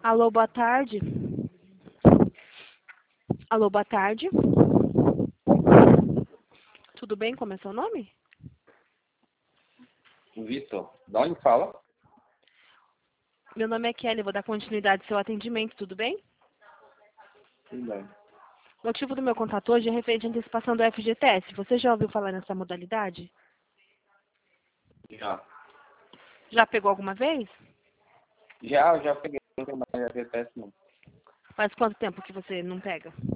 Alô, boa tarde. Alô, boa tarde. Tudo bem? Como é seu nome? Vitor, de onde fala? Meu nome é Kelly, vou dar continuidade ao seu atendimento, tudo bem? Tudo bem. O motivo do meu contato hoje é referente à antecipação do FGTS. Você já ouviu falar nessa modalidade? Já. Já pegou alguma vez? Já peguei, não tem mais FGTS não. Faz quanto tempo que você não pega?